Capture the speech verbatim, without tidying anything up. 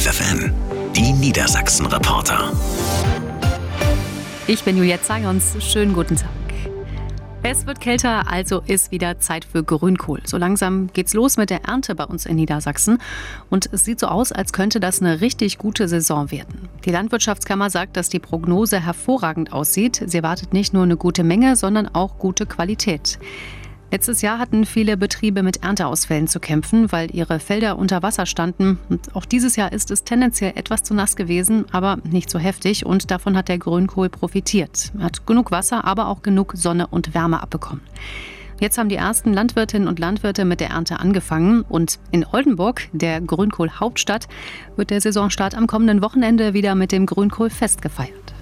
F F N, die Niedersachsen-Reporter. Ich bin Juliette Zayons. Schönen guten Tag. Es wird kälter, also ist wieder Zeit für Grünkohl. So langsam geht's los mit der Ernte bei uns in Niedersachsen. Und es sieht so aus, als könnte das eine richtig gute Saison werden. Die Landwirtschaftskammer sagt, dass die Prognose hervorragend aussieht. Sie erwartet nicht nur eine gute Menge, sondern auch gute Qualität. Letztes Jahr hatten viele Betriebe mit Ernteausfällen zu kämpfen, weil ihre Felder unter Wasser standen. Und auch dieses Jahr ist es tendenziell etwas zu nass gewesen, aber nicht so heftig. Und davon hat der Grünkohl profitiert. Er hat genug Wasser, aber auch genug Sonne und Wärme abbekommen. Jetzt haben die ersten Landwirtinnen und Landwirte mit der Ernte angefangen. Und in Oldenburg, der Grünkohl-Hauptstadt, wird der Saisonstart am kommenden Wochenende wieder mit dem Grünkohlfest gefeiert.